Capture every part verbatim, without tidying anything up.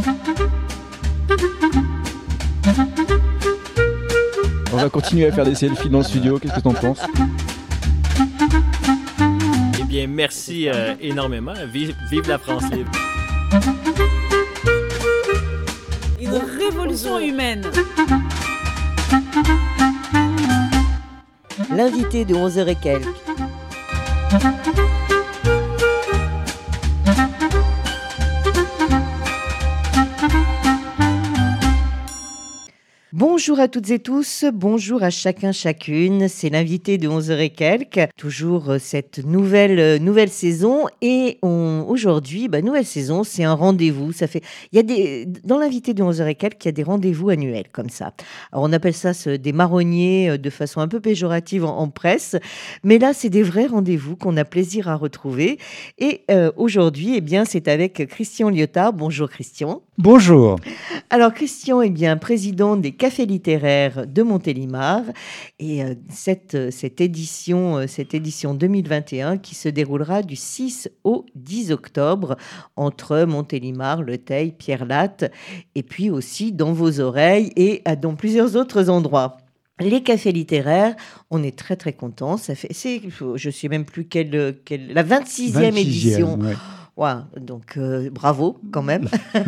On va continuer à faire des selfies dans le studio, qu'est-ce que t'en penses? Eh bien, merci euh, énormément. Vive, vive la France libre. Une révolution humaine. L'invité de onze heures et quelques. Bonjour à toutes et tous, bonjour à chacun, chacune. C'est l'invité de onze heures et quelques. Toujours cette nouvelle, nouvelle saison. Et on, aujourd'hui, bah, nouvelle saison, c'est un rendez-vous. Ça fait, il y a des, dans l'invité de onze heures et quelques, il y a des rendez-vous annuels comme ça. Alors, on appelle ça ce, des marronniers de façon un peu péjorative en, en presse. Mais là, c'est des vrais rendez-vous qu'on a plaisir à retrouver. Et euh, aujourd'hui, eh bien, c'est avec Christian Lyotard. Bonjour Christian. Bonjour. Alors Christian est bien président des Cafés littéraires de Montélimar et euh, cette, cette, édition, euh, cette édition deux mille vingt et un qui se déroulera du six au dix octobre entre Montélimar, Le Teil, Pierre-Latte et puis aussi dans vos oreilles et à, dans plusieurs autres endroits. Les cafés littéraires, on est très très contents. Ça fait, c'est, je ne sais même plus quelle, quelle la vingt-sixième édition. Ouais. Ouais, donc euh, bravo quand même.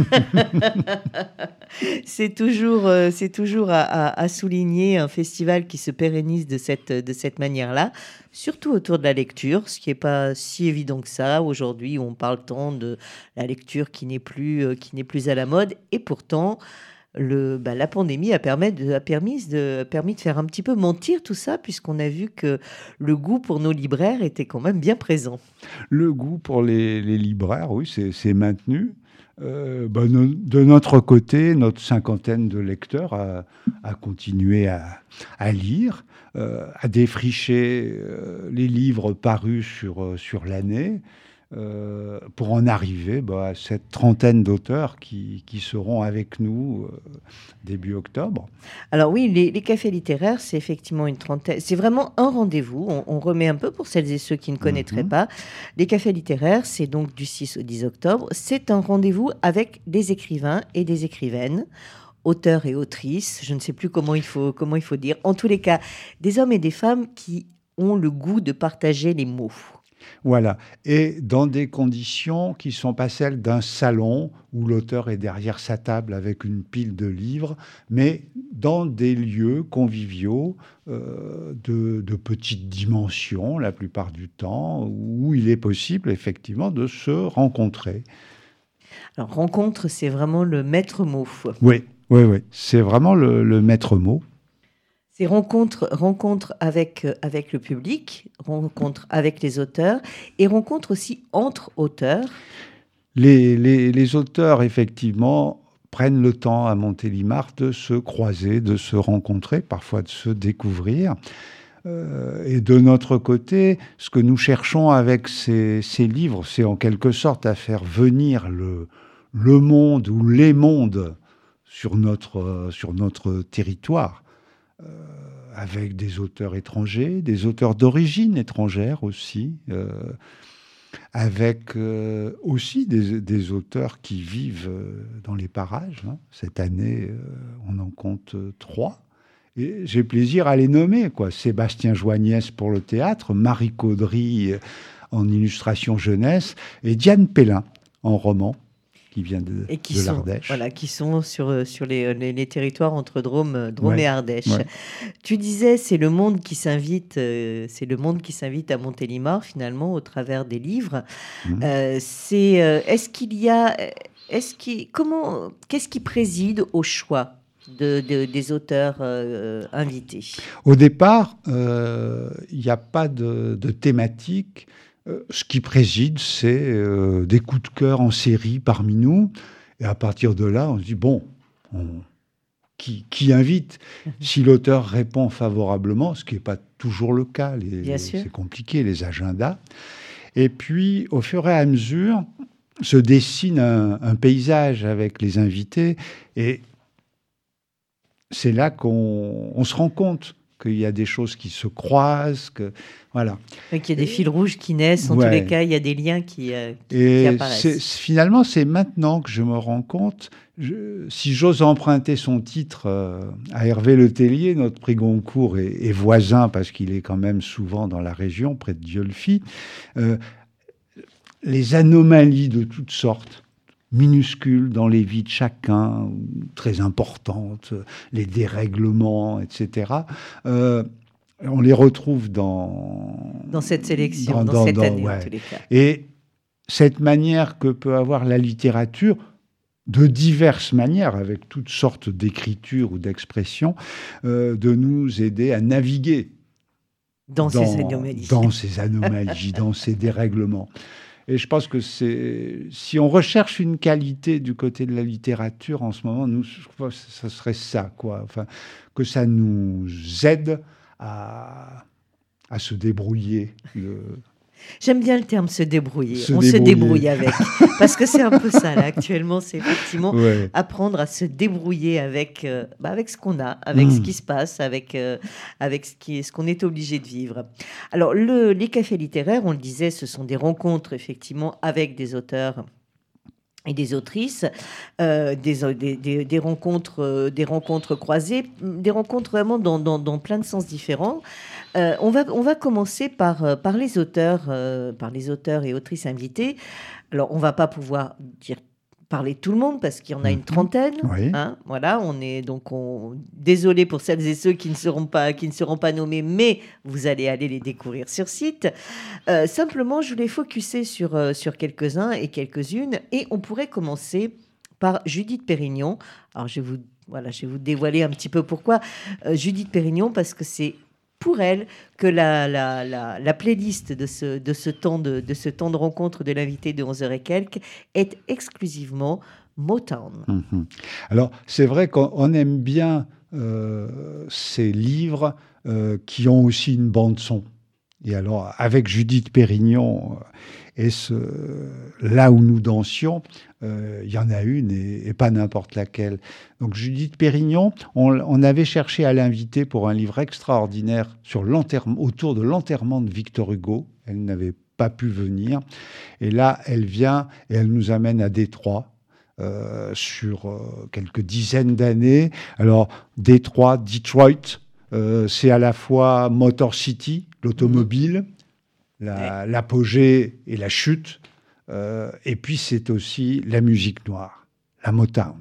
c'est toujours, euh, c'est toujours à, à, à souligner un festival qui se pérennise de cette, de cette manière-là, surtout autour de la lecture, ce qui n'est pas si évident que ça. Aujourd'hui, on parle tant de la lecture qui n'est plus, euh, qui n'est plus à la mode, et pourtant... Le, bah, la pandémie a permis, de, a, permis de, a permis de faire un petit peu mentir tout ça, puisqu'on a vu que le goût pour nos libraires était quand même bien présent. Le goût pour les, les libraires, oui, c'est, c'est maintenu. Euh, bah, no, de notre côté, notre cinquantaine de lecteurs a, a continué à, à lire, euh, à défricher euh, les livres parus sur, sur l'année. Euh, pour en arriver bah, à cette trentaine d'auteurs qui, qui seront avec nous euh, début octobre. Alors oui, les, les cafés littéraires, c'est effectivement une trentaine. C'est vraiment un rendez-vous. On, on remet un peu pour celles et ceux qui ne connaîtraient mm-hmm. pas. Les cafés littéraires, c'est donc du six au dix octobre. C'est un rendez-vous avec des écrivains et des écrivaines, auteurs et autrices. Je ne sais plus comment il faut, comment il faut dire. En tous les cas, des hommes et des femmes qui ont le goût de partager les mots. Voilà, et dans des conditions qui ne sont pas celles d'un salon où l'auteur est derrière sa table avec une pile de livres, mais dans des lieux conviviaux euh, de, de petite dimension, la plupart du temps, où il est possible effectivement de se rencontrer. Alors, rencontre, c'est vraiment le maître mot. Oui, oui, oui, c'est vraiment le, le maître mot. C'est rencontre, rencontre avec, euh, avec le public, rencontre avec les auteurs et rencontre aussi entre auteurs. Les, les, les auteurs, effectivement, prennent le temps à Montélimar de se croiser, de se rencontrer, parfois de se découvrir. Euh, et de notre côté, ce que nous cherchons avec ces, ces livres, c'est en quelque sorte à faire venir le, le monde ou les mondes sur notre, sur notre territoire. Euh, avec des auteurs étrangers, des auteurs d'origine étrangère aussi, euh, avec euh, aussi des, des auteurs qui vivent euh, dans les parages. Hein. Cette année, euh, on en compte euh, trois. Et j'ai plaisir à les nommer, quoi. Sébastien Joagnès pour le théâtre, Marie Caudry euh, en illustration jeunesse, et Diane Pellin en roman. Qui vient de, et qui de sont, l'Ardèche. Voilà, qui sont sur, sur les, les, les territoires entre Drôme, Drôme ouais, et Ardèche. Ouais. Tu disais, c'est le monde qui s'invite, euh, c'est le monde qui s'invite à Montélimar, finalement, au travers des livres. Mmh. Euh, c'est, euh, est-ce qu'il y a... Est-ce qu'il, comment, qu'est-ce qui préside au choix de, de, des auteurs euh, invités ? Au départ, il euh, n'y a pas de, de thématique. Ce qui préside, c'est euh, des coups de cœur en série parmi nous. Et à partir de là, on se dit, bon, on... qui, qui invite ? Si l'auteur répond favorablement, ce qui n'est pas toujours le cas, les, les, c'est compliqué, les agendas. Et puis, au fur et à mesure, se dessine un, un paysage avec les invités. Et c'est là qu'on on se rend compte qu'il y a des choses qui se croisent, que voilà. Et qu'il y a des fils rouges qui naissent. En ouais. tous les cas, il y a des liens qui, euh, qui, Et qui apparaissent. c'est, finalement, c'est maintenant que je me rends compte, je, si j'ose emprunter son titre euh, à Hervé Le Tellier, notre prix Goncourt et, et voisin, parce qu'il est quand même souvent dans la région, près de Dieulefit, euh, les anomalies de toutes sortes, minuscules dans les vies de chacun, très importantes, les dérèglements, et cetera, euh, on les retrouve dans... Dans cette sélection, dans, dans, dans cette dans, année, ouais. en tous les cas. Et cette manière que peut avoir la littérature, de diverses manières, avec toutes sortes d'écritures ou d'expressions, euh, de nous aider à naviguer Dans, dans ces anomalies. Dans ces anomalies, dans ces dérèglements. Et je pense que c'est, si on recherche une qualité du côté de la littérature en ce moment, nous, je crois que ça serait ça, quoi. Enfin, que ça nous aide à, à se débrouiller. Le... J'aime bien le terme se débrouiller. Se On débrouiller. se débrouille avec. Parce que c'est un peu ça, là, actuellement. C'est effectivement Ouais. apprendre à se débrouiller avec, euh, bah, avec ce qu'on a, avec Mmh. ce qui se passe, avec, euh, avec ce, qui est, ce qu'on est obligé de vivre. Alors, le, les cafés littéraires, on le disait, ce sont des rencontres, effectivement, avec des auteurs et des autrices, euh, des, des, des, des, rencontres, euh, des rencontres croisées, des rencontres vraiment dans, dans, dans plein de sens différents. Euh, on, va, on va commencer par, euh, par, les auteurs, euh, par les auteurs et autrices invités. Alors, on ne va pas pouvoir dire, parler de tout le monde parce qu'il y en a une trentaine. Oui. Hein, voilà, on est donc on... désolé pour celles et ceux qui ne seront pas, qui ne seront pas nommés, mais vous allez aller les découvrir sur site. Euh, simplement, je voulais focuser sur, euh, sur quelques-uns et quelques-unes, et on pourrait commencer par Judith Pérignon. Alors, je vais vous, voilà, je vais vous dévoiler un petit peu pourquoi euh, Judith Pérignon, parce que c'est pour elle que la, la, la, la playlist de ce, de, ce temps de, de ce temps de rencontre de l'invité de onze heures et quelques est exclusivement Motown. Mmh. Alors, c'est vrai qu'on aime bien euh, ces livres euh, qui ont aussi une bande-son. Et alors, avec Judith Pérignon et ce, Là où nous dansions, il euh, y en a une et, et pas n'importe laquelle. Donc, Judith Pérignon, on, on avait cherché à l'inviter pour un livre extraordinaire sur l'enterrement, autour de l'enterrement de Victor Hugo. Elle n'avait pas pu venir. Et là, elle vient et elle nous amène à Détroit. Euh, sur euh, quelques dizaines d'années. Alors, Détroit, Detroit, euh, c'est à la fois Motor City, l'automobile, la, ouais. l'apogée et la chute, euh, et puis c'est aussi la musique noire, la Motown.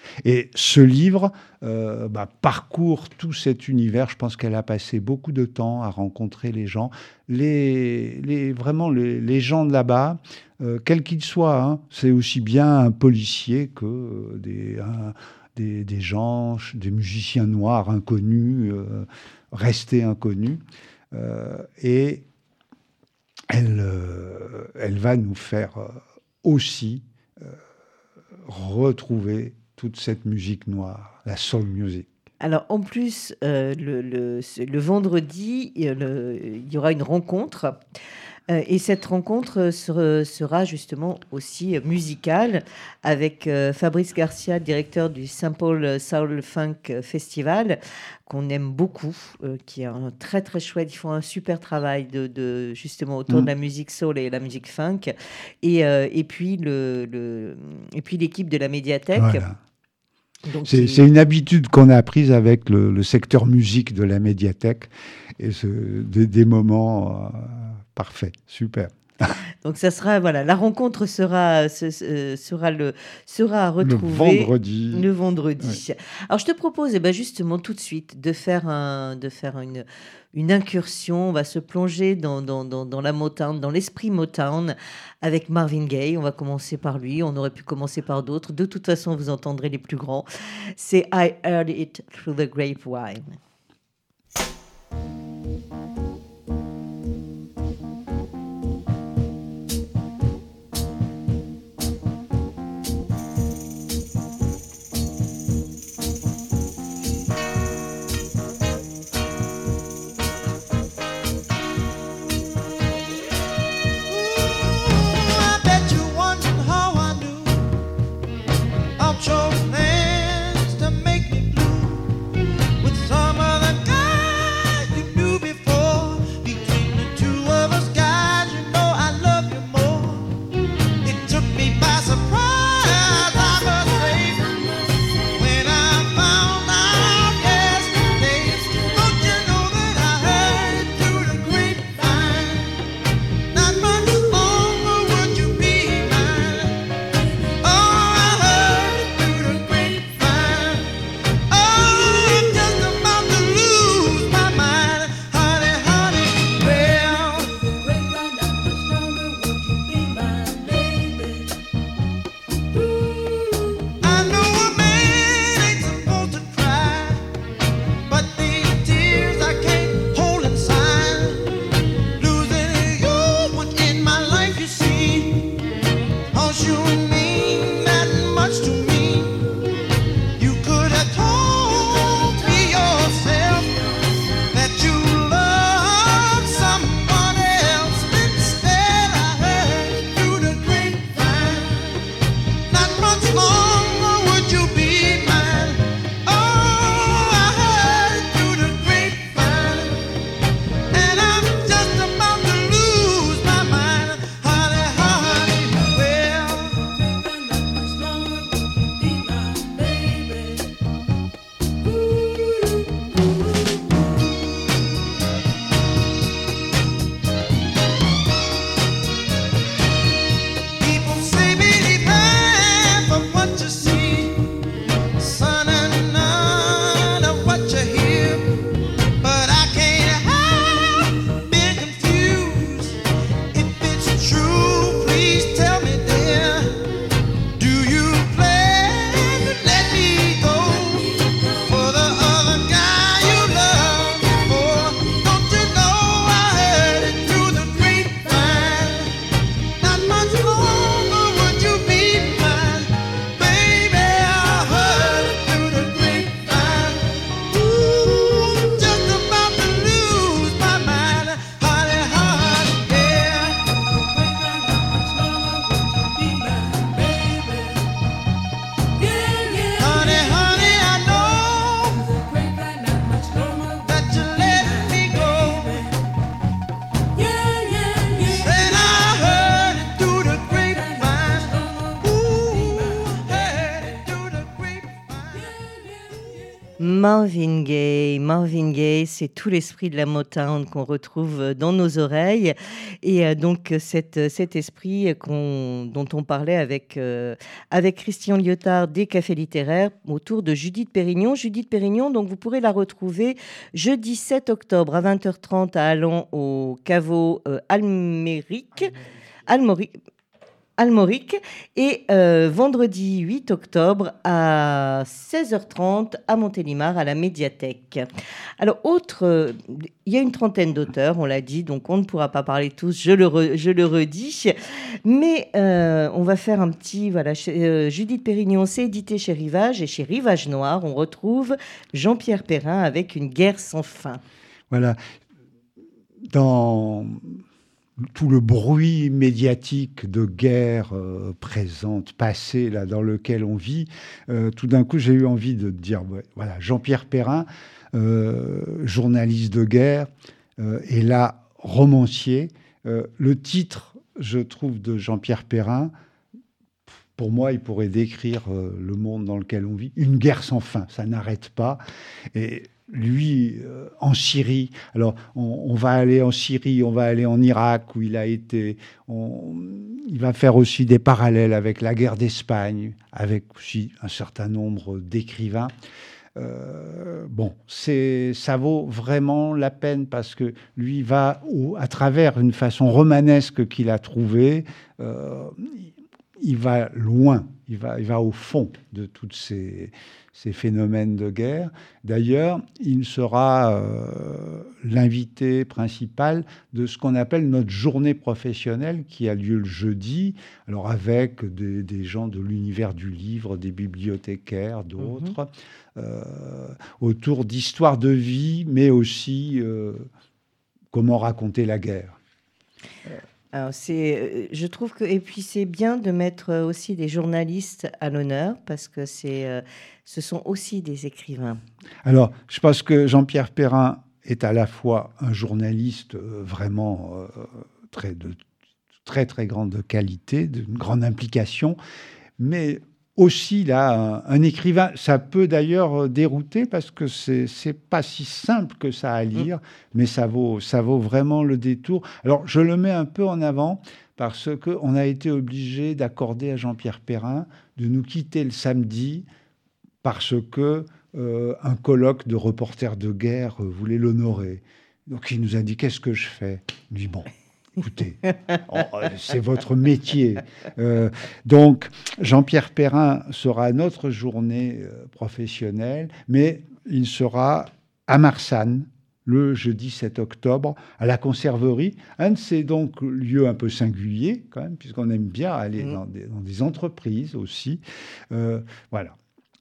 Et ce livre euh, bah, parcourt tout cet univers. Je pense qu'elle a passé beaucoup de temps à rencontrer les gens, les, les, vraiment les, les gens de là-bas, euh, quels qu'ils soient. Hein. C'est aussi bien un policier que euh, des, un, des, des gens, des musiciens noirs inconnus, euh, restés inconnus. Euh, et elle, euh, elle va nous faire euh, aussi euh, retrouver toute cette musique noire, la soul music. Alors, en plus, euh, le, le, le vendredi, le, il y aura une rencontre. Euh, et cette rencontre sera, sera justement aussi musicale avec euh, Fabrice Garcia, directeur du Saint Paul Soul Funk Festival, qu'on aime beaucoup, euh, qui est un très très chouette. Ils font un super travail de, de justement autour mmh. de la musique soul et la musique funk. Et, euh, et puis le, le, et puis l'équipe de la médiathèque. Voilà. Donc, c'est, il... c'est une habitude qu'on a prise avec le, le secteur musique de la médiathèque, et ce, des, des moments euh, parfaits, super. Donc ça sera, voilà, la rencontre sera, ce, ce, sera, le, sera à retrouver le vendredi. Le vendredi. Ouais. Alors je te propose eh ben, justement tout de suite de faire, un, de faire une, une incursion. On va se plonger dans, dans, dans, dans la Motown, dans l'esprit Motown avec Marvin Gaye. On va commencer par lui. On aurait pu commencer par d'autres. De toute façon, vous entendrez les plus grands. C'est I Heard It Through the Grapevine. Summer Marvin Gaye, Marvin Gaye, c'est tout l'esprit de la Motown qu'on retrouve dans nos oreilles. Et euh, donc, cette, cet esprit qu'on, dont on parlait avec, euh, avec Christian Lyotard des Cafés littéraires autour de Judith Pérignon. Judith Pérignon, donc vous pourrez la retrouver jeudi sept octobre à vingt heures trente à Allons au caveau euh, Almérique. Almorique. Almorique et euh, vendredi huit octobre à seize heures trente à Montélimar à la médiathèque. Alors, autre, euh, il y a une trentaine d'auteurs, on l'a dit, donc on ne pourra pas parler tous, je le, re, je le redis, mais euh, on va faire un petit, voilà, chez, euh, Judith Pérignon, c'est édité chez Rivage, et chez Rivage Noir, on retrouve Jean-Pierre Perrin avec Une guerre sans fin. Voilà. Dans tout le bruit médiatique de guerre euh, présente, passée, là, dans lequel on vit, euh, tout d'un coup, j'ai eu envie de dire, ouais, voilà, Jean-Pierre Perrin, euh, journaliste de guerre, euh, et là, romancier. Euh, le titre, je trouve, de Jean-Pierre Perrin, pour moi, il pourrait décrire euh, le monde dans lequel on vit. Une guerre sans fin, ça n'arrête pas. Et lui, euh, en Syrie, alors on, on va aller en Syrie, on va aller en Irak, où il a été. On, il va faire aussi des parallèles avec la guerre d'Espagne, avec aussi un certain nombre d'écrivains. Euh, bon, c'est, ça vaut vraiment la peine parce que lui va, au, à travers une façon romanesque qu'il a trouvée, euh, il va loin, il va, il va au fond de toutes ces, ces phénomènes de guerre. D'ailleurs, il sera euh, l'invité principal de ce qu'on appelle notre journée professionnelle qui a lieu le jeudi, alors avec des, des gens de l'univers du livre, des bibliothécaires, d'autres, mmh. euh, autour d'histoires de vie, mais aussi euh, comment raconter la guerre. Alors c'est, je trouve que, et puis c'est bien de mettre aussi des journalistes à l'honneur parce que c'est, ce sont aussi des écrivains. Alors, je pense que Jean-Pierre Perrin est à la fois un journaliste vraiment euh, très, de très très grande qualité, d'une grande implication, mais aussi là, un, un écrivain. Ça peut d'ailleurs dérouter parce que c'est c'est pas si simple que ça à lire, mmh. mais ça vaut ça vaut vraiment le détour. Alors je le mets un peu en avant parce que on a été obligé d'accorder à Jean-Pierre Perrin de nous quitter le samedi parce que euh, un colloque de reporters de guerre euh, voulait l'honorer. Donc il nous a dit qu'est-ce que je fais ? Il dit bon. Écoutez, c'est votre métier. Euh, donc, Jean-Pierre Perrin sera à notre journée euh, professionnelle, mais il sera à Marsanne, le jeudi sept octobre, à la Conserverie. Un de ces donc, lieux un peu singuliers, quand même, puisqu'on aime bien aller mmh. dans, des, dans des entreprises aussi. Euh, voilà.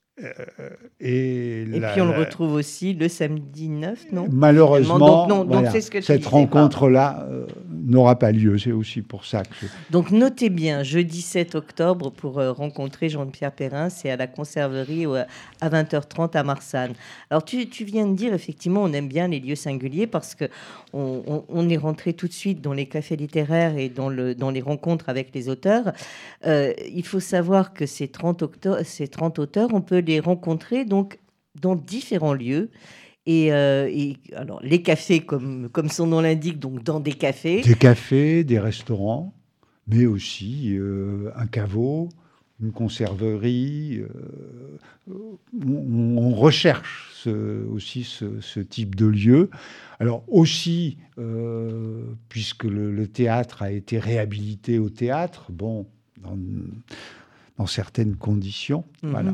Euh, et et la, puis on la... le retrouve aussi le samedi neuf, non ? Malheureusement, donc, non, voilà, donc c'est ce que cette rencontre-là euh, n'aura pas lieu. C'est aussi pour ça que... Je... Donc notez bien, jeudi sept octobre, pour euh, rencontrer Jean-Pierre Perrin, c'est à la Conserverie euh, à vingt heures trente à Marsanne. Alors tu, tu viens de dire, effectivement, on aime bien les lieux singuliers parce qu'on on, on est rentré tout de suite dans les cafés littéraires et dans, le, dans les rencontres avec les auteurs. Euh, il faut savoir que ces trente, octo- ces trente auteurs, on peut les rencontrer donc dans différents lieux et, euh, et alors les cafés comme comme son nom l'indique, donc dans des cafés, des cafés, des restaurants, mais aussi euh, un caveau, une conserverie. Euh, on, on recherche ce, aussi ce, ce type de lieu. Alors aussi, euh, puisque le, le théâtre a été réhabilité au théâtre, bon, dans, dans certaines conditions, mm-hmm. voilà.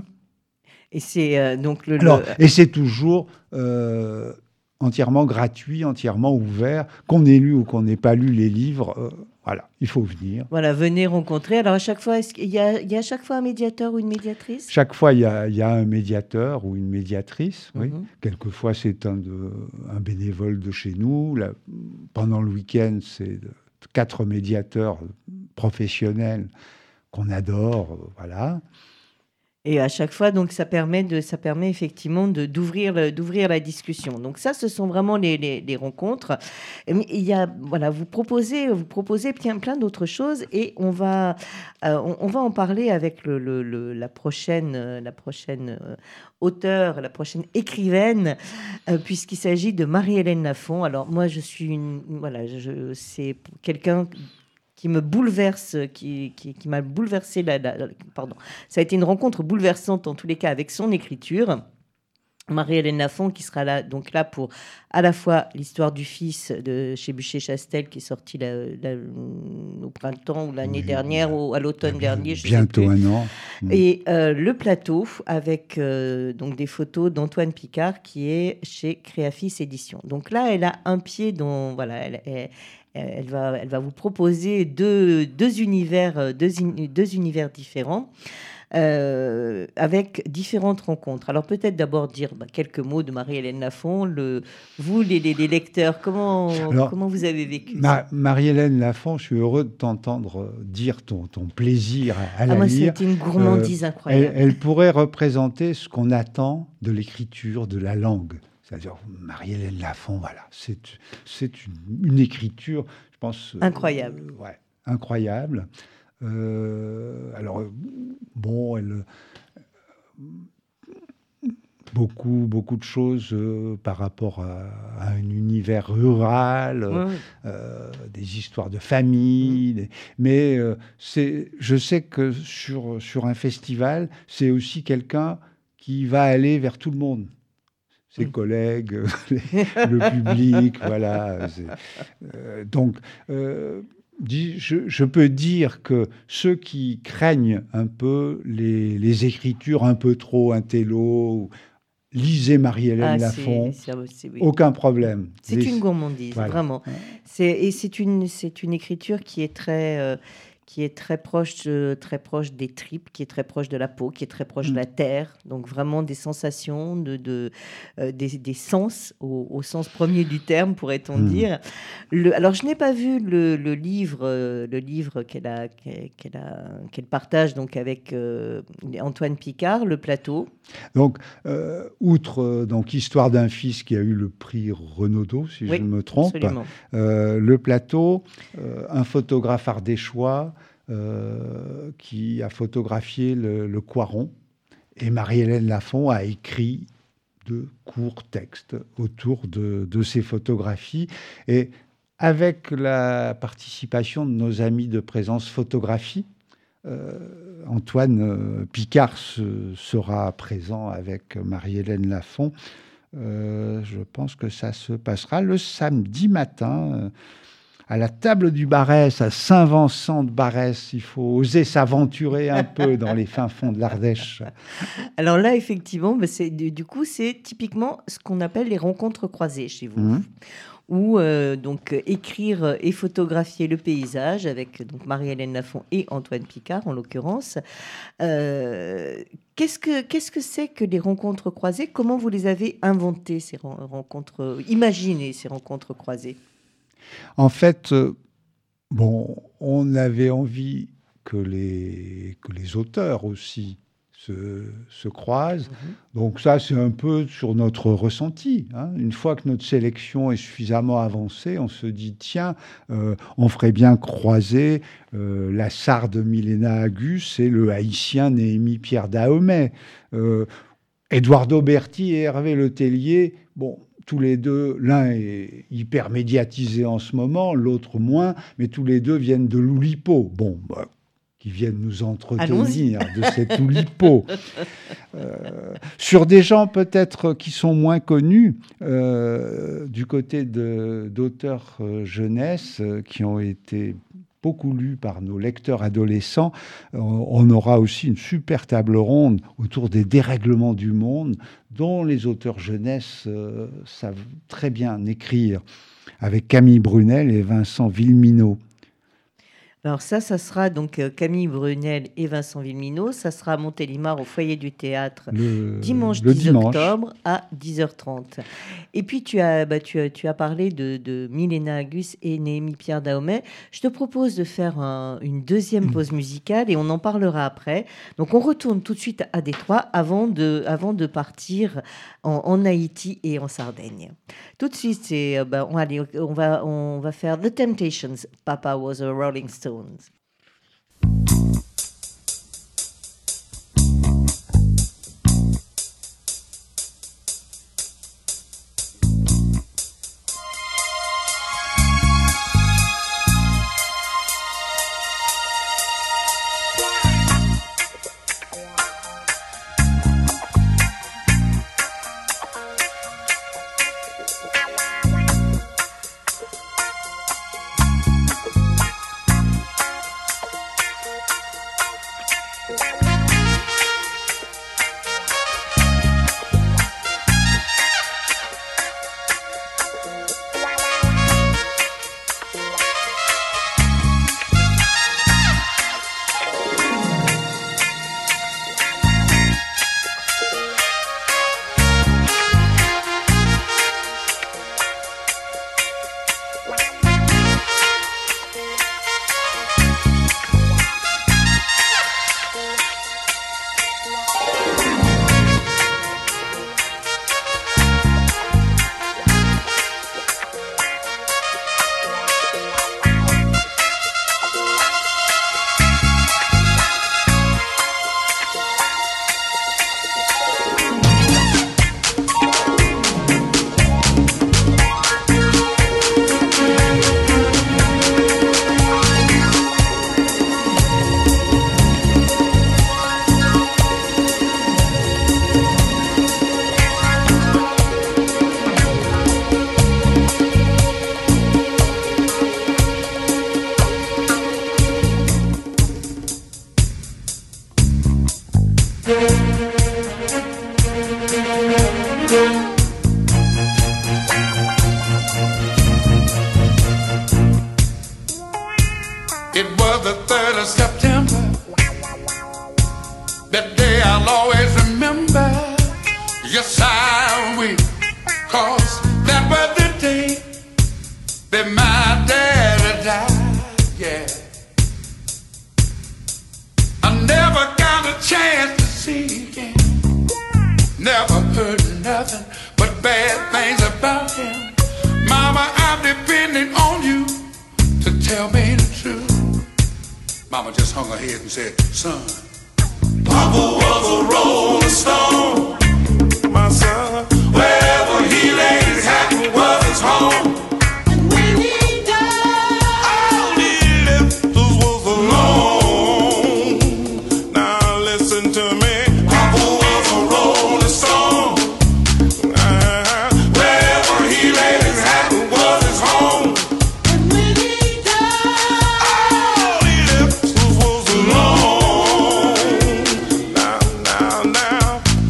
Et c'est euh, donc le, Alors, le... et c'est toujours euh, entièrement gratuit, entièrement ouvert, qu'on ait lu ou qu'on n'ait pas lu les livres. Euh, voilà, il faut venir. Voilà, venez rencontrer. Alors à chaque fois, est-ce qu'il y a, il y a à chaque fois un médiateur ou une médiatrice ? Chaque fois, il y a, il y a un médiateur ou une médiatrice. Mm-hmm. Oui. Quelquefois, c'est un, de, un bénévole de chez nous. Là, pendant le week-end, c'est de, quatre médiateurs professionnels qu'on adore. Voilà. Et à chaque fois, donc, ça permet, de, ça permet effectivement de, d'ouvrir, le, d'ouvrir la discussion. Donc ça, ce sont vraiment les, les, les rencontres. Mais il y a, voilà, vous proposez, vous proposez plein, plein d'autres choses et on va, euh, on, on va en parler avec le, le, le, la prochaine, euh, la prochaine euh, auteure, la prochaine écrivaine, euh, puisqu'il s'agit de Marie-Hélène Lafon. Alors moi, je suis une, voilà, je, c'est quelqu'un qui me bouleverse, qui, qui, qui m'a bouleversé, la, la, la, pardon. Ça a été une rencontre bouleversante en tous les cas avec son écriture. Marie-Hélène Lafon qui sera là, donc là pour à la fois l'histoire du fils de chez Bûcher-Chastel qui est sorti la, la, au printemps ou l'année oui, dernière ou à l'automne bien, dernier. Je bientôt sais plus. un an. Et euh, le plateau avec euh, donc des photos d'Antoine Picard qui est chez Créafis Éditions. Donc là, elle a un pied dans voilà, elle, elle, elle va, elle va vous proposer deux, deux univers, deux, deux univers différents. Euh, avec différentes rencontres. Alors peut-être d'abord dire bah, quelques mots de Marie-Hélène Lafon. Le, vous, les, les, les lecteurs, comment, Alors, comment vous avez vécu Ma, ça Marie-Hélène Lafon, je suis heureux de t'entendre dire ton, ton plaisir à, à ah, la moi, lire. C'était une gourmandise euh, incroyable. Elle, elle pourrait représenter ce qu'on attend de l'écriture, de la langue. C'est-à-dire Marie-Hélène Lafon, voilà, c'est, c'est une, une écriture, je pense... Incroyable. Euh, ouais, incroyable. Euh, alors, bon, elle, beaucoup, beaucoup de choses euh, par rapport à, à un univers rural, ouais. euh, des histoires de famille, mmh. des, mais euh, c'est, je sais que sur, sur un festival, c'est aussi quelqu'un qui va aller vers tout le monde. Ses mmh. collègues, les, le public, voilà. Euh, donc... Euh, Je, je peux dire que ceux qui craignent un peu les, les écritures un peu trop intello, lisez Marie-Hélène ah, Lafon, c'est, c'est, c'est, oui. aucun problème. C'est les... une gourmandise, voilà. Vraiment. C'est, et c'est une, c'est une écriture qui est très... Euh, qui est très proche, de, très proche des tripes, qui est très proche de la peau, qui est très proche mmh. de la terre. Donc vraiment des sensations, de, de, euh, des, des sens, au, au sens premier du terme, pourrait-on mmh. dire. Le, alors, je n'ai pas vu le, le livre, euh, le livre qu'elle, a, qu'elle, a, qu'elle partage donc, avec euh, Antoine Picard, Le Plateau. Donc, euh, outre euh, donc, Histoire d'un fils qui a eu le prix Renaudot, si oui, je ne me trompe, euh, Le Plateau, euh, un photographe ardéchois, Euh, qui a photographié le, le Coiron, et Marie-Hélène Lafon a écrit de courts textes autour de, de ces photographies. Et avec la participation de nos amis de Présence Photographie, euh, Antoine euh, Picard se, sera présent avec Marie-Hélène Lafon. Euh, je pense que ça se passera le samedi matin, euh, à la table du Barès, à Saint-Vincent-de-Barès. Il faut oser s'aventurer un peu dans les fins fonds de l'Ardèche. Alors là, effectivement, bah c'est, du, du coup, c'est typiquement ce qu'on appelle les rencontres croisées chez vous. Mmh. Où euh, donc écrire et photographier le paysage avec donc Marie-Hélène Lafon et Antoine Picard en l'occurrence. Euh, qu'est-ce que qu'est-ce que c'est que les rencontres croisées ? Comment vous les avez inventées, ces rencontres, imaginées ces rencontres croisées ? En fait, euh, bon, on avait envie que les, que les auteurs aussi se, se croisent. Mmh. Donc ça, c'est un peu sur notre ressenti. Hein. Une fois que notre sélection est suffisamment avancée, on se dit, tiens, euh, on ferait bien croiser euh, la Sarde Milena Agus et le Haïtien Néhémie Pierre Dahomey. Euh, Eduardo Berti et Hervé Letellier, bon... Tous les deux, l'un est hyper médiatisé en ce moment, l'autre moins, mais tous les deux viennent de l'Oulipo. Bon, bah, qui viennent nous entretenir de cet Oulipo. Euh, sur des gens peut-être qui sont moins connus, euh, du côté de, d'auteurs euh, jeunesse euh, qui ont été beaucoup lus par nos lecteurs adolescents, euh, on aura aussi une super table ronde autour des dérèglements du monde, dont les auteurs jeunesse euh, savent très bien écrire, avec Camille Brunel et Vincent Villeminot. Alors ça, ça sera donc euh, Camille Brunel et Vincent Villeminot. Ça sera à Montélimar au foyer du théâtre Le, dimanche le dix dimanche. octobre à dix heures trente. Et puis tu as, bah, tu as, tu as parlé de, de Milena Agus et Néhémie Pierre Dahomet. Je te propose de faire un- une deuxième pause musicale et on en parlera après. Donc on retourne tout de suite à Détroit avant de, avant de partir en, en Haïti et en Sardaigne. Tout de suite, c'est, euh, bah, on, allez, on, va, on va faire The Temptations, Papa Was a Rolling Stones. It was the third of September. That day I'll always remember. Yes, I will. Cause that was the day that my daddy died. Yeah. I never got a chance to see him again. Never heard nothing but bad things about him. Mama, I'm depending on you to tell me the truth. Mama just hung her head and said, son, Papa was a rolling stone, my son. Wherever he laid his hat was his home. And when he died, all he left us was alone. Now listen to me. Papa was a rolling stone. Uh, wherever he laid his hat was his home. And when he died, all he left us was alone. Now, now, now.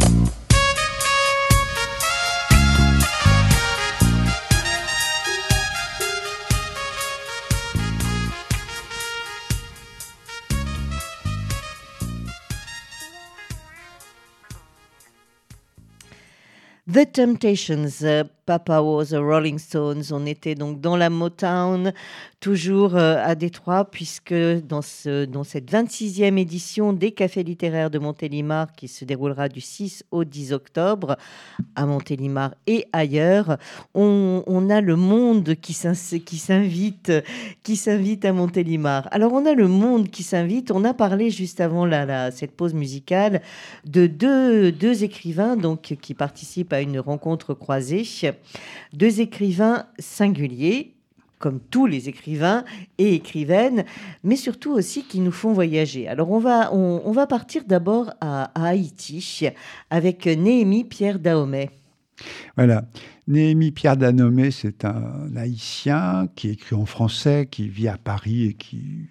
The Temptations, euh, Papa Was a Rolling Stones. On était donc dans la Motown, toujours euh, à Détroit, puisque dans, ce, dans cette vingt-sixième édition des Cafés littéraires de Montélimar, qui se déroulera du six au dix octobre, à Montélimar et ailleurs, on, on a le monde qui s'in- qui s'invite, qui s'invite à Montélimar. Alors, on a le monde qui s'invite. On a parlé juste avant la, la- cette pause musicale de deux, deux écrivains donc, qui participent à une rencontre croisée. Deux écrivains singuliers, comme tous les écrivains et écrivaines, mais surtout aussi qui nous font voyager. Alors, on va, on, on va partir d'abord à, à Haïti avec Néhémie Pierre Dahomet. Voilà. Néhémie Pierre Dahomet, c'est un Haïtien qui écrit en français, qui vit à Paris et qui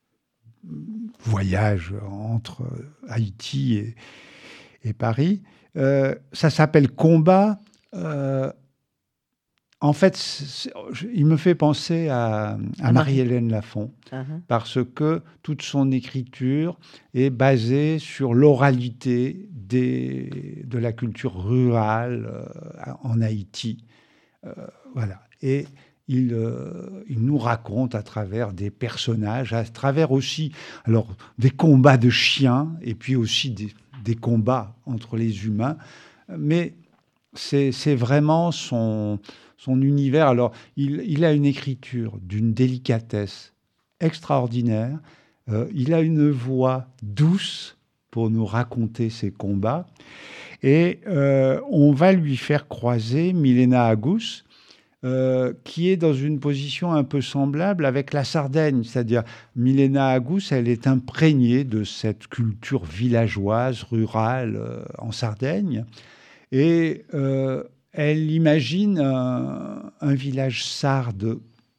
voyage entre Haïti et, et Paris. Euh, ça s'appelle Combat. Euh, En fait, c'est, il me fait penser à, à Marie-Hélène Lafont, uh-huh. parce que toute son écriture est basée sur l'oralité des, de la culture rurale euh, en Haïti. Euh, voilà. Et il, euh, il nous raconte à travers des personnages, à travers aussi alors, des combats de chiens, et puis aussi des, des combats entre les humains. Mais c'est, c'est vraiment son, son univers. Alors, il, il a une écriture d'une délicatesse extraordinaire. Euh, il a une voix douce pour nous raconter ses combats. Et euh, on va lui faire croiser Milena Agus, Euh, qui est dans une position un peu semblable avec la Sardaigne. C'est-à-dire, Milena Agus, elle est imprégnée de cette culture villageoise, rurale, euh, en Sardaigne. Et euh, elle imagine un, un village sarde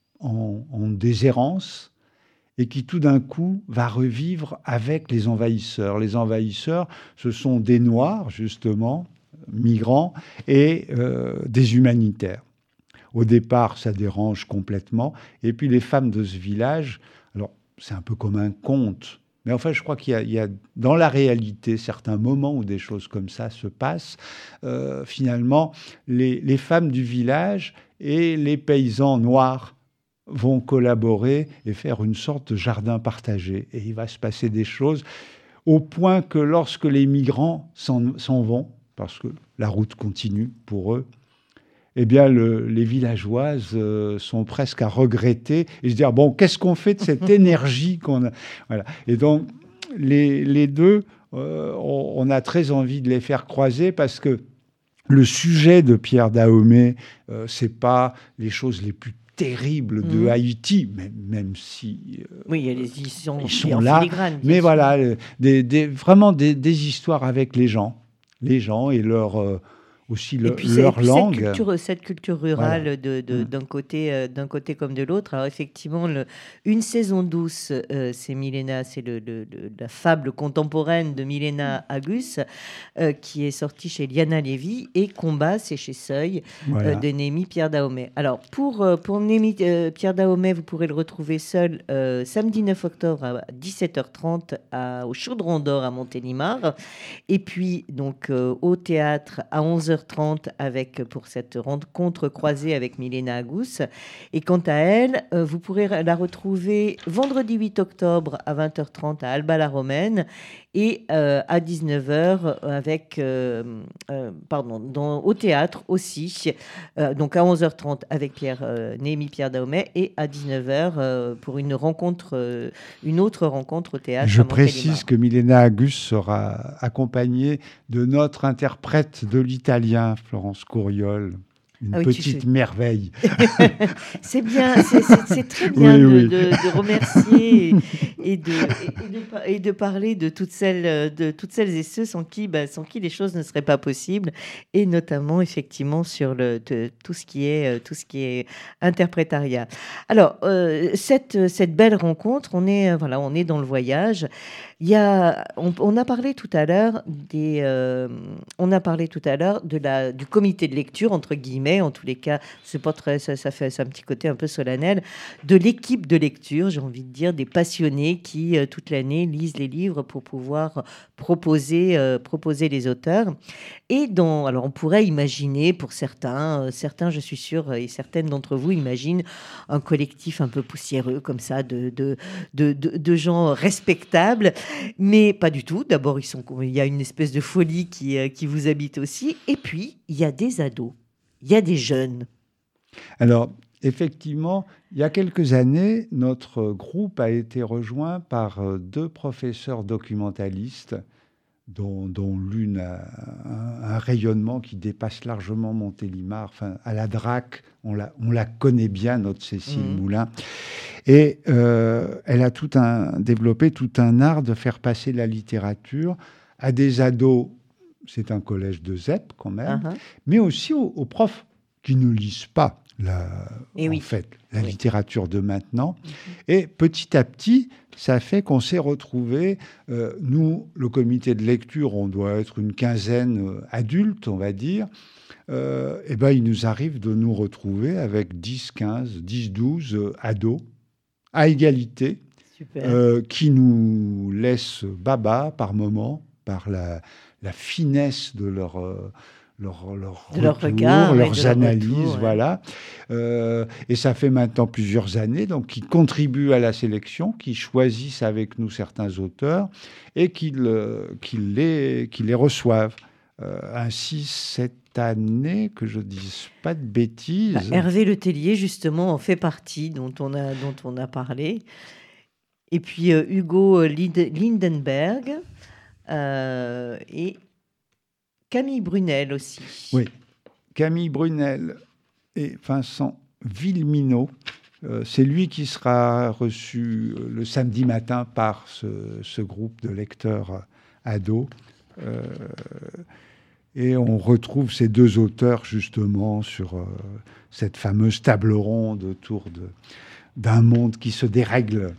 en, en déshérence et qui, tout d'un coup, va revivre avec les envahisseurs. Les envahisseurs, ce sont des Noirs, justement, migrants, et euh, des humanitaires. Au départ, ça dérange complètement. Et puis, les femmes de ce village, alors, c'est un peu comme un conte. Mais enfin, je crois qu'il y a, il y a dans la réalité certains moments où des choses comme ça se passent. Euh, finalement, les, les femmes du village et les paysans noirs vont collaborer et faire une sorte de jardin partagé. Et il va se passer des choses au point que lorsque les migrants s'en, s'en vont, parce que la route continue pour eux, eh bien, le, les villageoises euh, sont presque à regretter et se dire, bon, qu'est-ce qu'on fait de cette énergie qu'on a ? Voilà. Et donc, les, les deux, euh, on, on a très envie de les faire croiser parce que le sujet de Pierre Dahomey, euh, c'est pas les choses les plus terribles de mmh. Haïti, même, même si euh, oui, il y a les, ils sont, ils sont là, mais voilà, des, des, vraiment des, des histoires avec les gens, les gens et leur... Euh, aussi le, et puis, leur et puis langue. Cette culture, cette culture rurale voilà. de, de, mmh. d'un, côté, euh, d'un côté comme de l'autre. Alors effectivement, le, Une saison douce, euh, c'est Milena, c'est le, le, le, la fable contemporaine de Milena Agus, euh, qui est sortie chez Liana Lévy, et Combat, c'est chez Seuil, voilà. euh, de Némi Pierre Dahomey. Alors pour, euh, pour Némi euh, Pierre Dahomey, vous pourrez le retrouver seul euh, samedi neuf octobre à dix-sept heures trente à, au Chaudron d'Or à Montélimar, et puis donc euh, au théâtre à onze heures trente avec, pour cette rencontre croisée avec Milena Agus. Et quant à elle, euh, vous pourrez la retrouver vendredi huit octobre à vingt heures trente à Alba-la-Romaine et euh, à dix-neuf heures avec, euh, euh, pardon, dans, au théâtre aussi, euh, donc à onze heures trente avec Pierre, euh, Némi Pierre Dahomey et à dix-neuf heures euh, pour une rencontre, euh, une autre rencontre au théâtre. Je précise que Milena Agus sera accompagnée de notre interprète de l'italien, Florence Courriol. Une ah oui, petite merveille. C'est bien, c'est, c'est, c'est très bien oui, de, oui. De, de remercier et, et, de, et, de, et de parler de toutes celles, de toutes celles et ceux sans qui, bah, sans qui les choses ne seraient pas possibles, et notamment effectivement sur le, de, tout ce qui est, tout ce qui est interprétariat. Alors euh, cette, cette belle rencontre, on est, voilà, on est dans le voyage. Il y a, on, on a parlé tout à l'heure des, euh, on a parlé tout à l'heure de la, du comité de lecture entre guillemets, en tous les cas, c'est pas très, ça, ça fait c'est un petit côté un peu solennel, de l'équipe de lecture, j'ai envie de dire, des passionnés qui euh, toute l'année lisent les livres pour pouvoir proposer, euh, proposer les auteurs. Et dont, alors on pourrait imaginer pour certains, euh, certains, je suis sûre, et certaines d'entre vous imaginent un collectif un peu poussiéreux comme ça de de de, de, de gens respectables. Mais pas du tout. D'abord, ils sont, il y a une espèce de folie qui, euh, qui vous habite aussi. Et puis, il y a des ados, il y a des jeunes. Alors, effectivement, il y a quelques années, notre groupe a été rejoint par deux professeurs documentalistes, dont, dont l'une a un, un rayonnement qui dépasse largement Montélimar. Enfin, à la D R A C, on la, on la connaît bien, notre Cécile mmh. Moulin. Et euh, elle a tout un, développé tout un art de faire passer la littérature à des ados, c'est un collège de Z E P quand même, uh-huh. mais aussi aux, aux profs qui ne lisent pas la, en oui. fait, la oui. littérature de maintenant. Uh-huh. Et petit à petit, ça fait qu'on s'est retrouvés, euh, nous, le comité de lecture, on doit être une quinzaine adultes, on va dire, euh, eh ben, il nous arrive de nous retrouver avec dix, quinze, dix, douze euh, ados à égalité, euh, qui nous laissent baba par moment, par la, la finesse de leur... Euh, Leur, leur, de leur retour, regard, leurs de leur analyses, retour, ouais. voilà. Euh, et ça fait maintenant plusieurs années, donc qu'ils contribuent à la sélection, qu'ils choisissent avec nous certains auteurs et qu'ils, euh, qu'ils, les, qu'ils les reçoivent. Euh, ainsi, cette année, que je ne dise pas de bêtises... Bah, Hervé Letellier, justement, en fait partie, dont on a, dont on a parlé. Et puis euh, Hugo Lind- Lindenberg euh, et... Camille Brunel aussi. Oui, Camille Brunel et Vincent Villeminot. Euh, c'est lui qui sera reçu euh, le samedi matin par ce, ce groupe de lecteurs ados. Euh, et on retrouve ces deux auteurs justement sur euh, cette fameuse table ronde autour de, d'un monde qui se dérègle.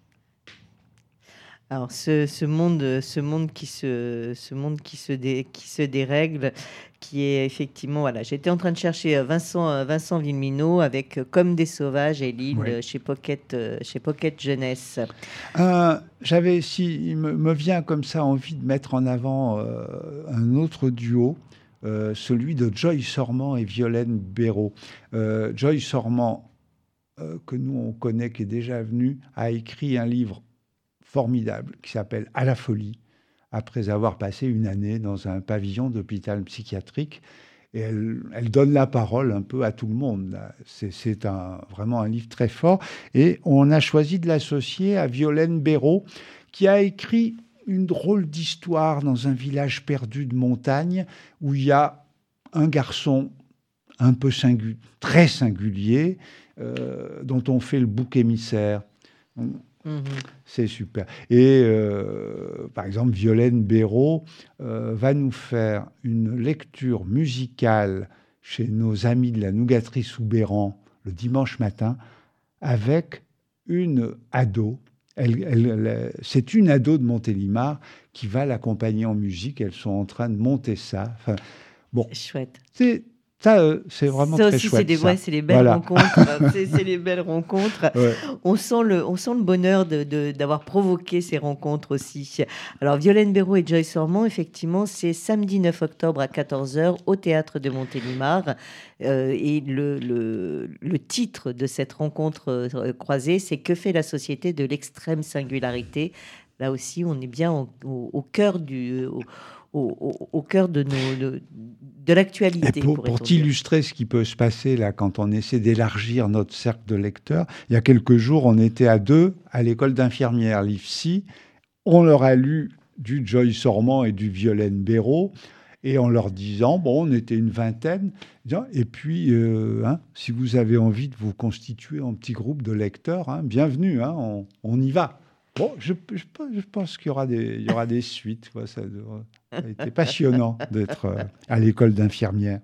Alors, ce, ce, monde, ce monde qui se, ce monde qui se, dé, qui se dérègle, qui est effectivement... Voilà, j'étais en train de chercher Vincent, Vincent Villeminot avec Comme des sauvages et Lille oui. chez, Pocket, chez Pocket Jeunesse. Euh, j'avais, si, il me, me vient comme ça envie de mettre en avant euh, un autre duo, euh, celui de Joyce Sorman et Violaine Béraud. Euh, Joyce Sorman, euh, que nous on connaît, qui est déjà venu, a écrit un livre formidable qui s'appelle « À la folie », après avoir passé une année dans un pavillon d'hôpital psychiatrique. Et elle, elle donne la parole un peu à tout le monde. C'est, c'est un, vraiment un livre très fort. Et on a choisi de l'associer à Violaine Béraud, qui a écrit une drôle d'histoire dans un village perdu de montagne, où il y a un garçon un peu singu- très singulier, euh, dont on fait le bouc émissaire. On, Mmh. C'est super. Et euh, par exemple, Violaine Béraud euh, va nous faire une lecture musicale chez nos amis de la Nougaterie sous Béran le dimanche matin avec une ado. Elle, elle, elle, c'est une ado de Montélimar qui va l'accompagner en musique. Elles sont en train de monter ça. Enfin, bon, c'est chouette. C'est Ça, euh, c'est vraiment ça très aussi, chouette. C'est des, ça. Ouais, c'est les belles voilà. rencontres. c'est, c'est les belles rencontres. Ouais. On sent le, on sent le bonheur de, de, d'avoir provoqué ces rencontres aussi. Alors, Violaine Béraud et Joyce Sorman, effectivement, c'est samedi neuf octobre à quatorze heures au Théâtre de Montélimar. Euh, et le, le, le titre de cette rencontre euh, croisée, c'est « Que fait la société de l'extrême singularité ?» Là aussi, on est bien au, au, au cœur du... Au, Au, au, au cœur de, nos, de, de l'actualité. Et pour, pour t'illustrer ce qui peut se passer là, quand on essaie d'élargir notre cercle de lecteurs, il y a quelques jours, on était à deux à l'école d'infirmières, l'I F S I. On leur a lu du Joyce Sorman et du Violaine Béraud, et en leur disant, bon, on était une vingtaine, et puis, euh, hein, si vous avez envie de vous constituer en petit groupe de lecteurs, hein, bienvenue, hein, on, on y va. Bon, je, je, je pense qu'il y aura des, il y aura des suites. Quoi, ça, ça a été passionnant d'être euh, à l'école d'infirmière.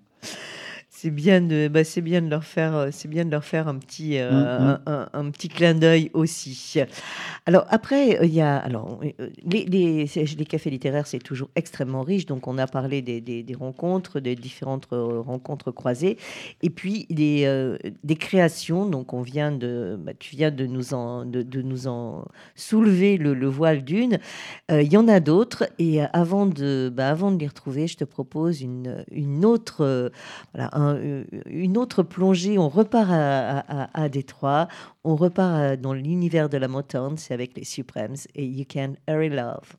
C'est bien de, bah c'est bien de leur faire, c'est bien de leur faire un petit, euh, mmh. un, un, un petit clin d'œil aussi. Alors après, il y a, alors les, les, les cafés littéraires, c'est toujours extrêmement riche. Donc on a parlé des, des, des rencontres, des différentes rencontres croisées, et puis des, euh, des créations. Donc on vient de, bah, tu viens de nous en, de, de nous en soulever le, le voile d'une. Euh, il y en a d'autres. Et avant de, bah, avant de les retrouver, je te propose une, une autre, euh, voilà, un une autre plongée. On repart à, à, à Détroit, on repart dans l'univers de la Motown, c'est avec les Supremes et You Can Hurry Love.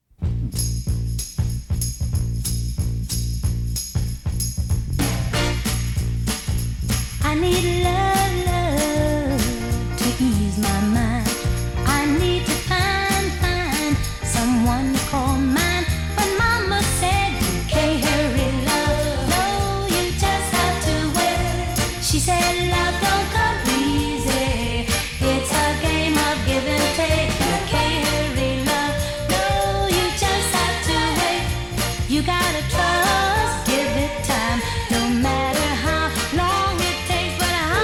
I need love, love to ease my mind. I need to find, find someone to call mine. But Mama said you can't hurry love. No, you just have to wait. She said love don't come easy. It's a game of give and take. You can't hurry love. No, you just have to wait. You gotta trust, give it time. No matter how long it takes, but how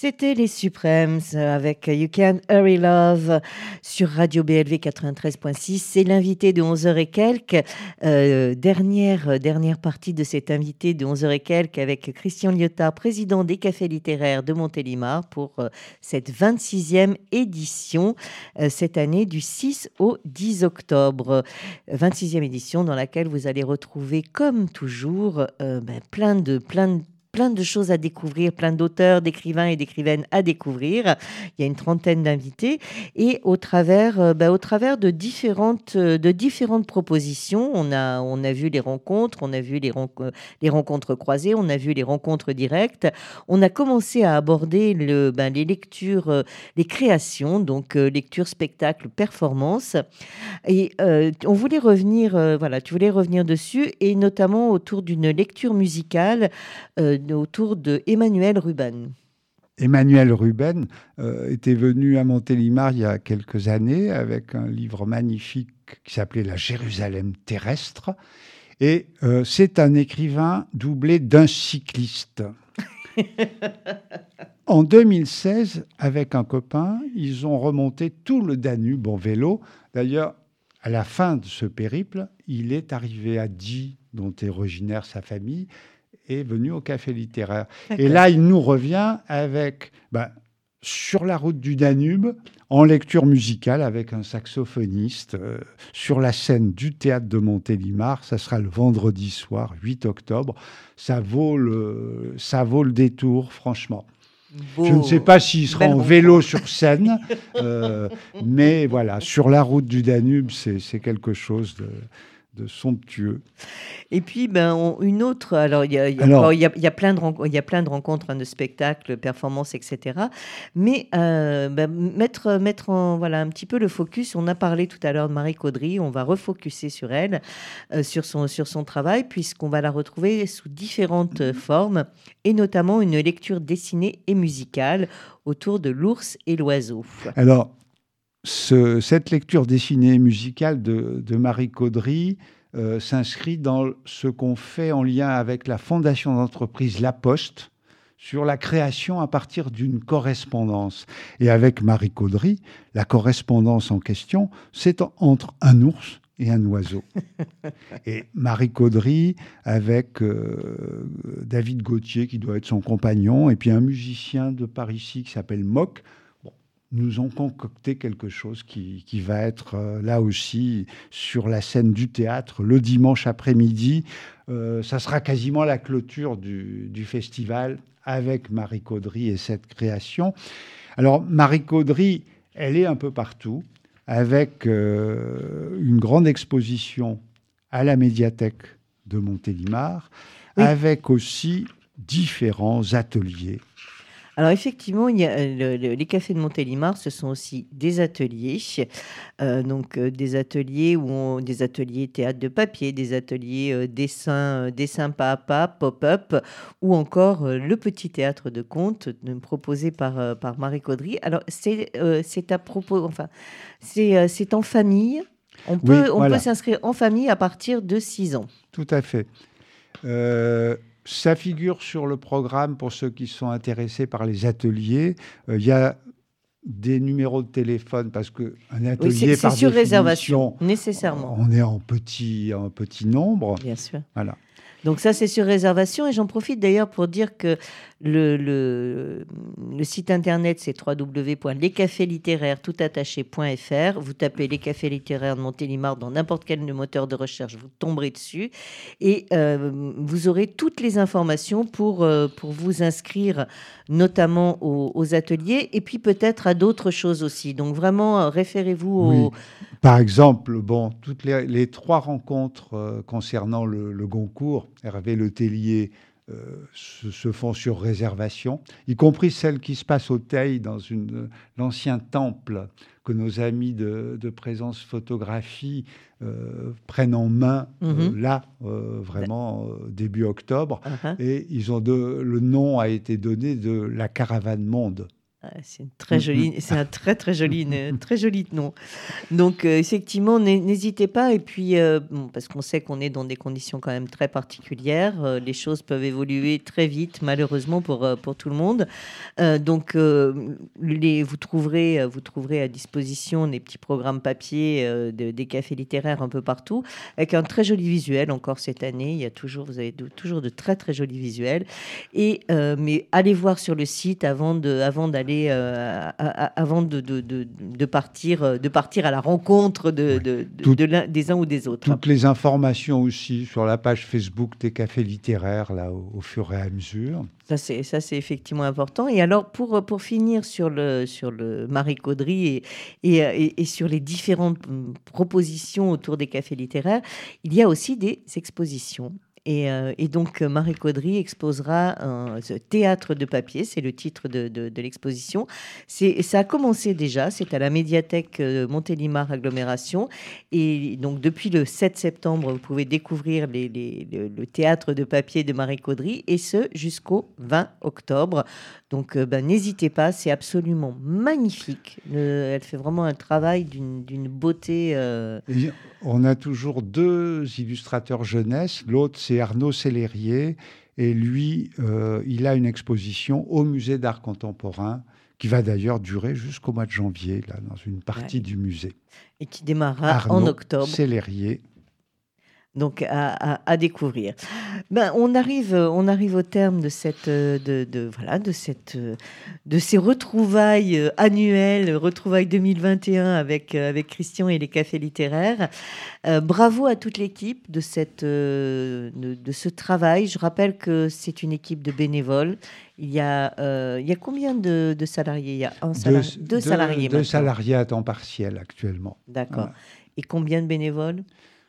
C'était les Supremes avec You Can't Hurry Love sur Radio B L V quatre-vingt-treize point six. C'est l'invité de onze heures et quelques. Euh, dernière, dernière partie de cet invité de onze heures et quelques avec Christian Liotard, président des Cafés littéraires de Montélimar pour euh, cette vingt-sixième édition, euh, cette année du six au dix octobre. vingt-sixième édition dans laquelle vous allez retrouver, comme toujours, euh, ben, plein de, plein de plein de choses à découvrir, plein d'auteurs, d'écrivains et d'écrivaines à découvrir. Il y a une trentaine d'invités et au travers, euh, bah, au travers de différentes, euh, de différentes propositions, on a, on a vu les rencontres, on a vu les, ren- les rencontres croisées, on a vu les rencontres directes. On a commencé à aborder le, bah, les lectures, euh, les créations, donc euh, lecture, spectacle, performance. Et euh, on voulait revenir, euh, voilà, tu voulais revenir dessus et notamment autour d'une lecture musicale euh, autour de Emmanuel Ruben. Emmanuel Ruben euh, était venu à Montélimar il y a quelques années avec un livre magnifique qui s'appelait La Jérusalem terrestre. Et euh, c'est un écrivain doublé d'un cycliste. En deux mille seize, avec un copain, ils ont remonté tout le Danube en vélo. D'ailleurs, à la fin de ce périple, il est arrivé à Die, dont est originaire sa famille, est venu au Café littéraire. D'accord. Et là, il nous revient avec, ben, sur la route du Danube, en lecture musicale avec un saxophoniste, euh, sur la scène du théâtre de Montélimar. Ça sera le vendredi soir, huit octobre. Ça vaut le, ça vaut le détour, franchement. Beau. Je ne sais pas s'il sera Belle en vélo rencontre. Sur scène, euh, mais voilà, sur la route du Danube, c'est, c'est quelque chose de... de somptueux. Et puis, ben, on, une autre... Alors, il y a, y, a, alors, y, a, y, a plein de rencontres, y a plein de rencontres, hein, de spectacles, performances, et cetera. Mais euh, ben, mettre, mettre en, voilà, un petit peu le focus, on a parlé tout à l'heure de Marie Caudry, on va refocuser sur elle, euh, sur, son, sur son travail, puisqu'on va la retrouver sous différentes mmh. formes, et notamment une lecture dessinée et musicale autour de l'ours et l'oiseau. Alors, Ce, cette lecture dessinée musicale de, de Marie Caudry euh, s'inscrit dans ce qu'on fait en lien avec la fondation d'entreprise La Poste sur la création à partir d'une correspondance. Et avec Marie Caudry, la correspondance en question, c'est entre un ours et un oiseau. Et Marie Caudry, avec euh, David Gauthier, qui doit être son compagnon, et puis un musicien de par ici qui s'appelle Mock, nous ont concocté quelque chose qui, qui va être euh, là aussi sur la scène du théâtre le dimanche après-midi. Euh, ça sera quasiment la clôture du, du festival avec Marie Caudry et cette création. Alors, Marie Caudry, elle est un peu partout, avec euh, une grande exposition à la médiathèque de Montélimar, oui. avec aussi différents ateliers. Alors effectivement, il y a, le, le, les cafés de Montélimar, ce sont aussi des ateliers, euh, donc euh, des ateliers où on, des ateliers théâtre de papier, des ateliers euh, dessin, euh, dessin pas à pas, pop-up, ou encore euh, le petit théâtre de conte euh, proposé par euh, par Marie Caudry. Alors c'est euh, c'est à propos, enfin c'est euh, c'est en famille. On peut oui, on voilà. peut s'inscrire en famille à partir de six ans. Tout à fait. Euh... Ça figure sur le programme pour ceux qui sont intéressés par les ateliers. Il euh, y a des numéros de téléphone parce qu'un atelier, oui, c'est, c'est par sur réservation, nécessairement. On est en petit, en petit nombre. Bien sûr. Voilà. Donc ça, c'est sur réservation. Et j'en profite d'ailleurs pour dire que le, le, le site internet, c'est w w w point les cafés littéraires tout attaché point f r. Vous tapez les cafés littéraires de Montélimar dans n'importe quel moteur de recherche, vous tomberez dessus. Et euh, vous aurez toutes les informations pour, euh, pour vous inscrire, notamment aux, aux ateliers, et puis peut-être à d'autres choses aussi. Donc vraiment, référez-vous aux... Oui. Par exemple, bon, toutes les, les trois rencontres euh, concernant le, le Goncourt, Hervé Letellier, euh, se, se font sur réservation, y compris celles qui se passent au Teil, dans une, l'ancien temple que nos amis de, de Présence Photographie euh, prennent en main, mm-hmm. euh, là, euh, vraiment, euh, début octobre. Uh-huh. Et ils ont de, le nom a été donné de la Caravane Monde. Ah, c'est une très jolie, c'est un très très joli, une, très joli nom. Donc euh, effectivement, n'hésitez pas. Et puis euh, bon, parce qu'on sait qu'on est dans des conditions quand même très particulières, euh, les choses peuvent évoluer très vite, malheureusement pour euh, pour tout le monde. Euh, donc euh, les, vous trouverez vous trouverez à disposition des petits programmes papier euh, de, des cafés littéraires un peu partout, avec un très joli visuel. Encore cette année, il y a toujours vous avez de, toujours de très très jolis visuels. Et euh, mais allez voir sur le site avant de avant d'aller Euh, à, à, avant de, de, de, de, partir, de partir à la rencontre de, de, de, Tout, de l'un, des uns ou des autres. Toutes les informations aussi sur la page Facebook des cafés littéraires, là, au, au fur et à mesure. Ça, c'est, ça, c'est effectivement important. Et alors, pour, pour finir sur le, sur le Marie Caudry et, et, et, et sur les différentes propositions autour des cafés littéraires, il y a aussi des expositions. Et, euh, et donc, Marie Caudry exposera un ce théâtre de papier, c'est le titre de, de, de l'exposition. C'est, ça a commencé déjà, c'est à la médiathèque Montélimar Agglomération. Et donc, depuis le sept septembre, vous pouvez découvrir les, les, le, le théâtre de papier de Marie Caudry, et ce jusqu'au vingt octobre. Donc, euh, ben, n'hésitez pas, c'est absolument magnifique. Euh, elle fait vraiment un travail d'une, d'une beauté. Euh... On a toujours deux illustrateurs jeunesse. L'autre, c'est Arnaud Sellerier. Et lui, euh, il a une exposition au Musée d'art contemporain qui va d'ailleurs durer jusqu'au mois de janvier, là, dans une partie ouais. du musée. Et qui démarrera Arnaud en octobre. Sellerier. Donc à, à, à découvrir. Ben, on arrive, on arrive au terme de cette, de, de voilà, de cette, de ces retrouvailles annuelles, retrouvailles deux mille vingt et un avec avec Christian et les cafés littéraires. Euh, bravo à toute l'équipe de cette, de, de ce travail. Je rappelle que c'est une équipe de bénévoles. Il y a, euh, il y a combien de, de salariés ? Il y a un salari- deux, deux salariés. Deux salariés à temps partiel actuellement. D'accord. Voilà. Et combien de bénévoles ?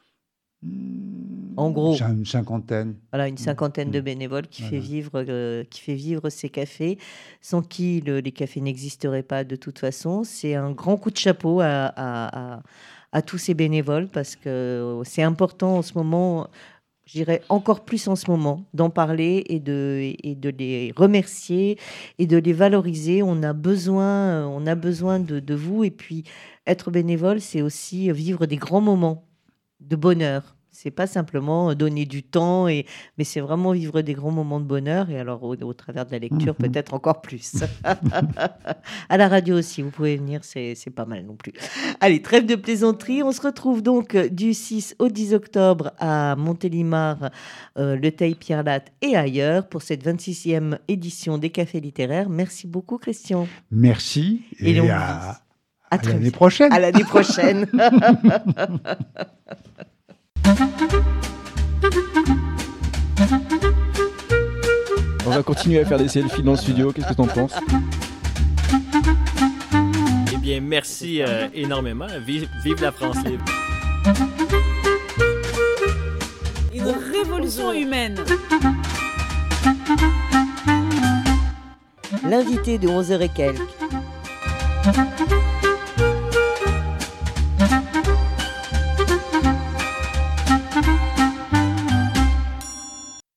En gros, une cinquantaine. Voilà, une cinquantaine de bénévoles qui, voilà. fait vivre, euh, qui fait vivre ces cafés, sans qui le, les cafés n'existeraient pas de toute façon. C'est un grand coup de chapeau à, à, à, à tous ces bénévoles, parce que c'est important en ce moment, je dirais encore plus en ce moment, d'en parler et de, et de les remercier et de les valoriser. On a besoin, on a besoin de, de vous. Et puis, être bénévole, c'est aussi vivre des grands moments de bonheur. C'est pas simplement donner du temps, et, mais c'est vraiment vivre des grands moments de bonheur. Et alors, au, au travers de la lecture, mmh. peut-être encore plus. À la radio aussi, vous pouvez venir, c'est, c'est pas mal non plus. Allez, trêve de plaisanterie. On se retrouve donc du six au dix octobre à Montélimar, euh, le Teil Pierre Latte et ailleurs pour cette vingt-sixième édition des Cafés littéraires. Merci beaucoup, Christian. Merci. Et, et à... À, à l'année prochaine. À l'année prochaine. On va continuer à faire des selfies dans le studio. Qu'est-ce que tu en penses ? Eh bien, merci euh, énormément. Vive, vive la France libre. Une révolution humaine. L'invité de onze heures et quelques.